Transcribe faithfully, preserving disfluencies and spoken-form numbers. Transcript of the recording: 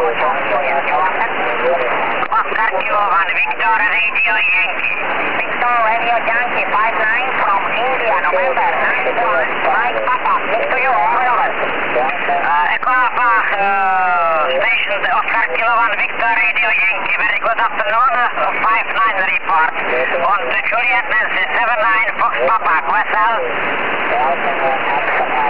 Oscar Kilo one Victor Radio Yankee. Victor Radio Yankee five nine from India, November nine one. Mike Papa, speak to you, over. Uh, Echo Alpha, uh, station Oscar Kilo one Victor Radio Yankee. Very good afternoon. Uh, five nine report. On to Juliet Nancy seven nine Fox Papa, Quessel.